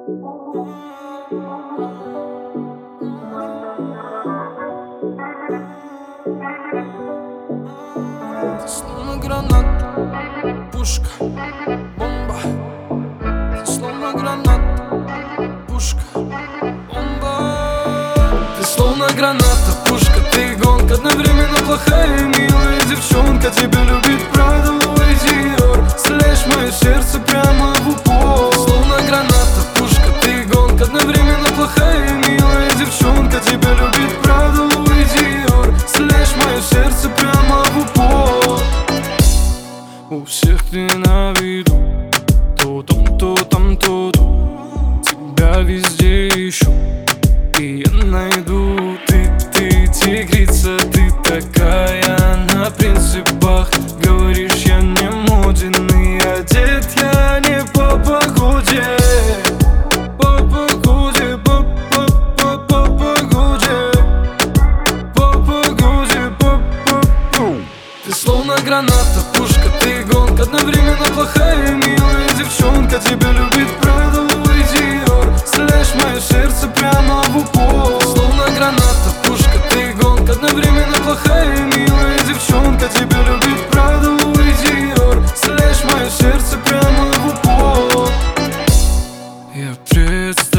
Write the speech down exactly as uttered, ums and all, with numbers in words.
Ты словно гранат, пушка, бомба. Ты словно гранат, пушка, бомба. Ты словно граната, пушка, ты гонка. Одновременно плохая и милая девчонка. Тебя любит Прада, Луи Диор. Стреляешь мое сердце прямо в упор. Ты словно граната, пушка, ты гонка. Одновременно плохая и милая девчонка. Тебя любит Прада, Луи Диор. Стреляешь мое сердце прямо в упор. У всех ты на виду, то там, то там, то тут. Тебя везде ищу, и я найду. Ты, ты тигрица, ты такая на принципах. Говоришь, я не моден, и одет я не по погоде. По погоде, по, по, по, по погоде. По погоде, по, по, по. Ты словно граната, пушка, ты гонка. Одновременно плохая и милая девчонка. Тебя любит Прада, Луи Диор. Стреляешь мое сердце прямо в упор. Ты словно граната, пушка, ты гонка. Одновременно плохая и милая девчонка. Тебя любит Прада, Луи Диор. Стреляешь мое сердце прямо в упор. Я представляю